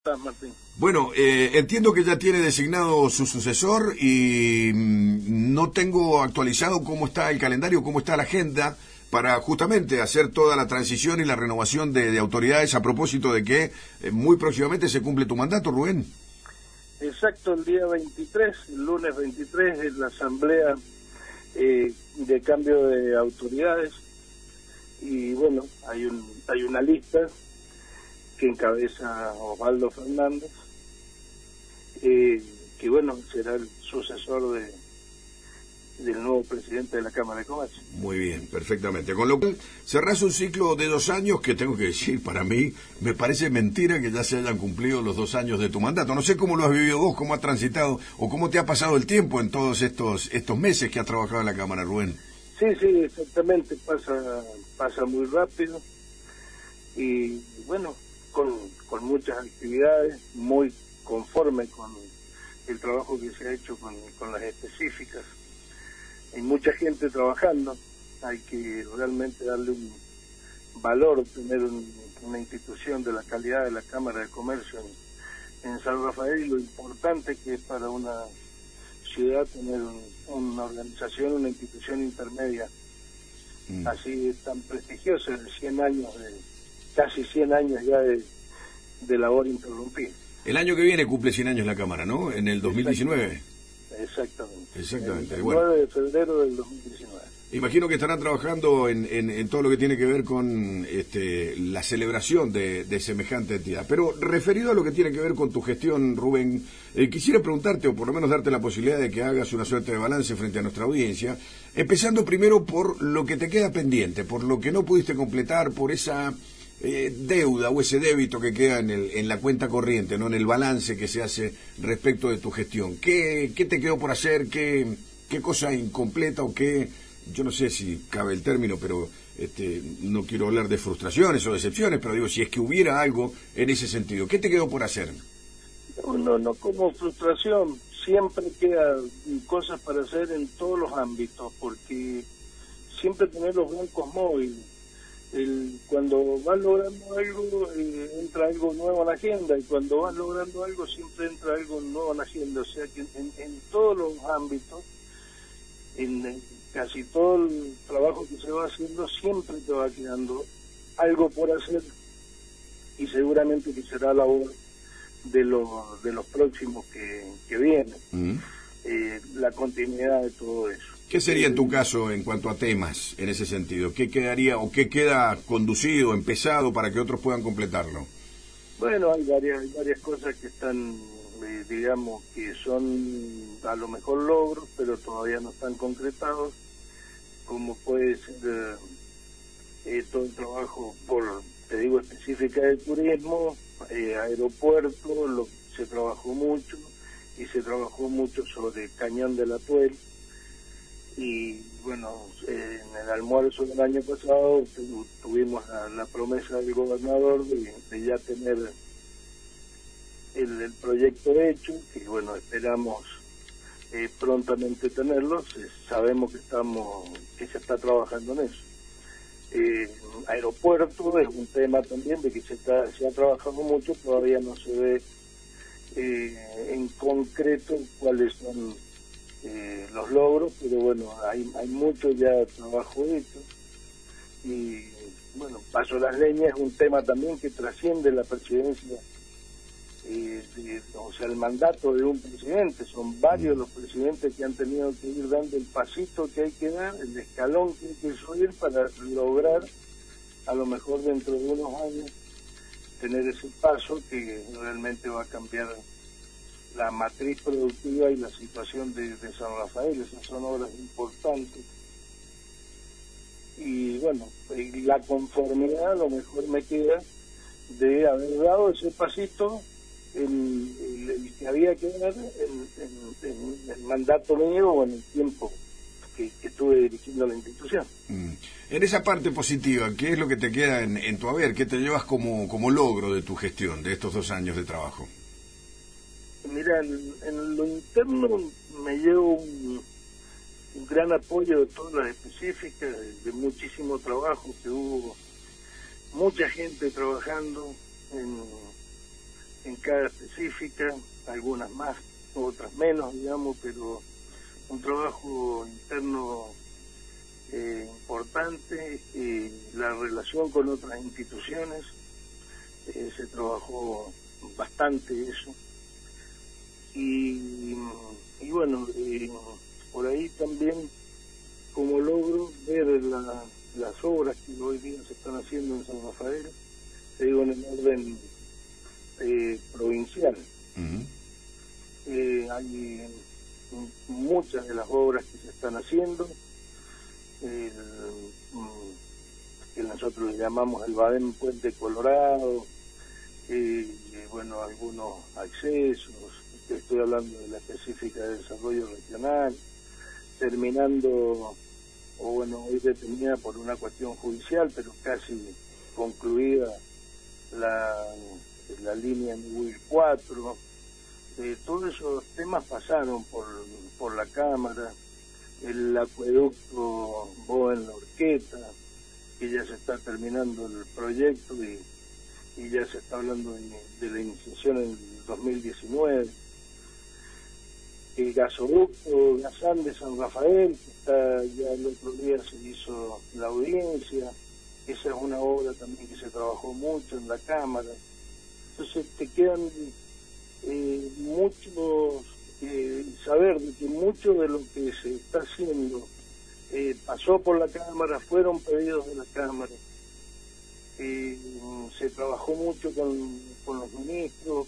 Martín. Bueno, entiendo que ya tiene designado su sucesor y no tengo actualizado cómo está el calendario, cómo está la agenda para justamente hacer toda la transición y la renovación de autoridades a propósito de que muy próximamente se cumple tu mandato, Rubén. Exacto, el día 23, el lunes 23, es la asamblea de cambio de autoridades y bueno, hay una lista que encabeza Osvaldo Fernández, que bueno, será el sucesor del nuevo presidente de la Cámara de Comercio. Muy bien, perfectamente. Con lo cual, cerrás un ciclo de 2 años que tengo que decir, para mí, me parece mentira que ya se hayan cumplido los 2 años de tu mandato. No sé cómo lo has vivido vos, cómo has transitado o cómo te ha pasado el tiempo en todos estos meses que has trabajado en la Cámara, Rubén. Sí, exactamente, pasa muy rápido y bueno, con muchas actividades, muy conforme con el trabajo que se ha hecho con las específicas. Hay mucha gente trabajando, hay que realmente darle un valor, tener una institución de la calidad de la Cámara de Comercio en San Rafael, y lo importante que es para una ciudad tener una organización, una institución intermedia así tan prestigiosa, de 100 años, casi 100 años ya de labor interrumpida. El año que viene cumple 100 años la Cámara, ¿no? En el 2019. Exactamente. El Bueno, 9 de febrero del 2019. Imagino que estarán trabajando en todo lo que tiene que ver con la celebración de semejante entidad. Pero referido a lo que tiene que ver con tu gestión, Rubén, quisiera preguntarte, o por lo menos darte la posibilidad de que hagas una suerte de balance frente a nuestra audiencia, empezando primero por lo que te queda pendiente, por lo que no pudiste completar, por esa deuda o ese débito que queda en la cuenta corriente, no en el balance que se hace respecto de tu gestión. ¿Qué te quedó por hacer? ¿Qué cosa incompleta o qué? Yo no sé si cabe el término, pero no quiero hablar de frustraciones o decepciones, pero digo, si es que hubiera algo en ese sentido, ¿qué te quedó por hacer? No como frustración, siempre quedan cosas para hacer en todos los ámbitos, porque siempre tener los blancos móviles. Cuando vas logrando algo, entra algo nuevo en la agenda, y cuando vas logrando algo, siempre entra algo nuevo en la agenda. O sea que en todos los ámbitos, en casi todo el trabajo que se va haciendo, siempre te va quedando algo por hacer, y seguramente que será labor de los próximos que vienen, la continuidad de todo eso. ¿Qué sería en tu caso en cuanto a temas en ese sentido? ¿Qué quedaría o qué queda conducido, empezado para que otros puedan completarlo? Bueno, hay varias cosas que están, digamos, que son a lo mejor logros, pero todavía no están concretados, como puede ser todo el trabajo te digo, específica de turismo, aeropuerto, se trabajó mucho, y se trabajó mucho sobre Cañón de la Tuel. Y bueno, en el almuerzo del año pasado tuvimos la promesa del gobernador de ya tener el proyecto hecho, que bueno, esperamos prontamente tenerlo. Sabemos que se está trabajando en eso. Aeropuerto es un tema también de que se ha trabajado mucho, todavía no se ve en concreto cuáles son los logros, pero bueno, hay mucho ya trabajo hecho. Y bueno, Paso las Leñas es un tema también que trasciende la presidencia, o sea, el mandato de un presidente. Son varios los presidentes que han tenido que ir dando el pasito que hay que dar, el escalón que hay que subir para lograr, a lo mejor dentro de unos años, tener ese paso que realmente va a cambiar la matriz productiva y la situación de San Rafael. Esas son obras importantes. Y bueno, la conformidad a lo mejor me queda de haber dado ese pasito, el que había que dar en el mandato mío o en el tiempo que estuve dirigiendo la institución. En esa parte positiva, ¿qué es lo que te queda en tu haber? ¿Qué te llevas como logro de tu gestión, de estos 2 años de trabajo? Mira, en lo interno me llevo un gran apoyo de todas las específicas, de muchísimo trabajo, que hubo mucha gente trabajando en cada específica, algunas más, otras menos, digamos, pero un trabajo interno importante. La relación con otras instituciones, se trabajó bastante eso. Y bueno, por ahí también como logro ver las obras que hoy día se están haciendo en San Rafael, te digo en el orden provincial. Hay muchas de las obras que se están haciendo, que nosotros le llamamos el Badén Puente Colorado, bueno, algunos accesos, estoy hablando de la específica de desarrollo regional, terminando, o bueno, hoy detenida por una cuestión judicial, pero casi concluida la línea Ñuble 4. Todos esos temas pasaron por la Cámara, el acueducto Boven-Lorqueta, que ya se está terminando el proyecto y ya se está hablando de la iniciación en el 2019. El gasoducto Gasán de San Rafael, que está ya el otro día se hizo la audiencia, esa es una obra también que se trabajó mucho en la Cámara. Entonces te quedan muchos, saber de que mucho de lo que se está haciendo pasó por la Cámara, fueron pedidos de la Cámara. Se trabajó mucho con los ministros,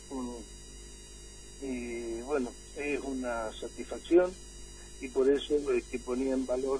bueno, es una satisfacción, y por eso es que ponía en valor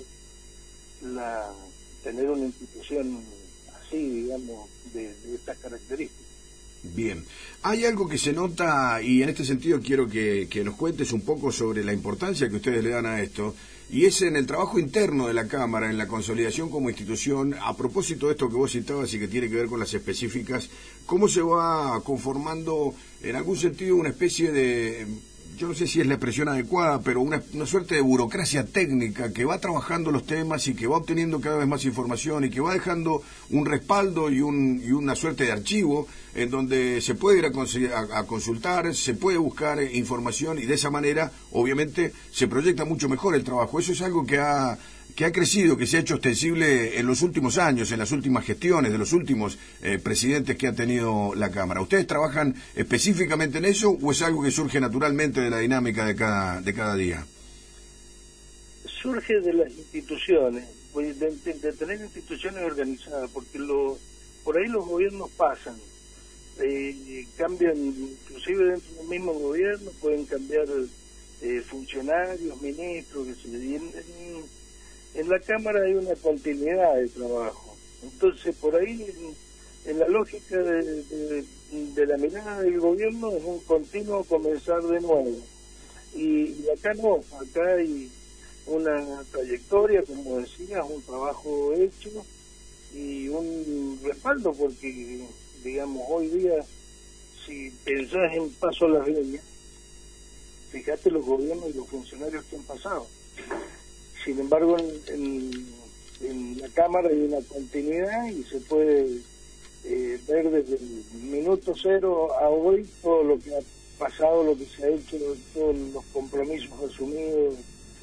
tener una institución así, digamos, de estas características. Bien, hay algo que se nota, y en este sentido quiero que nos cuentes un poco sobre la importancia que ustedes le dan a esto, y es en el trabajo interno de la Cámara, en la consolidación como institución. A propósito de esto que vos citabas y que tiene que ver con las específicas, ¿cómo se va conformando en algún sentido una especie de, yo no sé si es la expresión adecuada, pero una suerte de burocracia técnica que va trabajando los temas y que va obteniendo cada vez más información y que va dejando un respaldo y una suerte de archivo en donde se puede ir a consultar, se puede buscar información, y de esa manera obviamente se proyecta mucho mejor el trabajo? Eso es algo que ha crecido, que se ha hecho extensible en los últimos años, en las últimas gestiones de los últimos presidentes que ha tenido la Cámara. ¿Ustedes trabajan específicamente en eso o es algo que surge naturalmente de la dinámica de cada día? Surge de las instituciones, pues de tener instituciones organizadas, porque por ahí los gobiernos pasan, cambian, inclusive dentro del mismo gobierno pueden cambiar funcionarios, ministros, que en la Cámara hay una continuidad de trabajo. Entonces, por ahí, en la lógica de la mirada del gobierno, es un continuo comenzar de nuevo. Y acá no, acá hay una trayectoria, como decías, un trabajo hecho y un respaldo, porque, digamos, hoy día, si pensás en Paso a las Leñas, fíjate los gobiernos y los funcionarios que han pasado. Sin embargo, en la Cámara hay una continuidad y se puede ver desde el minuto cero a hoy todo lo que ha pasado, lo que se ha hecho, todos los compromisos asumidos.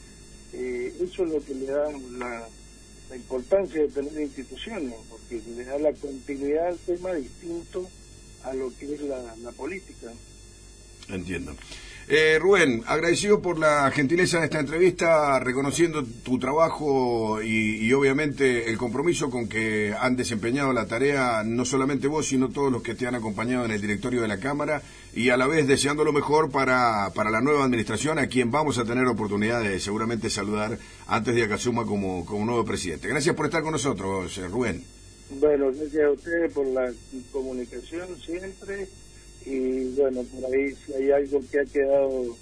Eso es lo que le da la importancia de tener instituciones, porque le da la continuidad al tema distinto a lo que es la política. Entiendo. Rubén, agradecido por la gentileza de esta entrevista, reconociendo tu trabajo y obviamente el compromiso con que han desempeñado la tarea, no solamente vos, sino todos los que te han acompañado en el directorio de la Cámara, y a la vez deseando lo mejor para la nueva administración, a quien vamos a tener oportunidad de seguramente saludar antes de que asuma como nuevo presidente. Gracias por estar con nosotros, Rubén. Bueno, gracias a ustedes por la comunicación siempre. Y bueno, por ahí si hay algo que ha quedado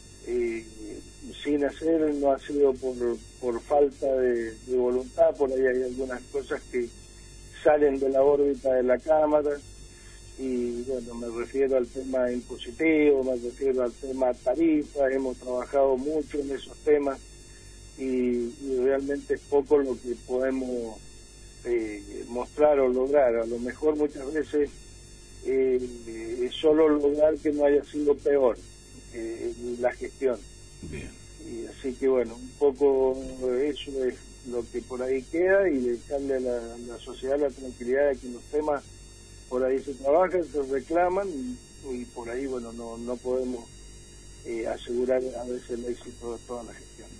sin hacer, no ha sido por falta de voluntad. Por ahí hay algunas cosas que salen de la órbita de la Cámara, y bueno, me refiero al tema impositivo, me refiero al tema tarifa. Hemos trabajado mucho en esos temas y realmente es poco lo que podemos mostrar o lograr. A lo mejor muchas veces es solo lograr que no haya sido peor la gestión. Bien. Y así que bueno, un poco eso es lo que por ahí queda, y dejarle a la sociedad la tranquilidad de que los temas por ahí se trabajan, se reclaman, y por ahí bueno no podemos asegurar a veces el éxito de toda la gestión.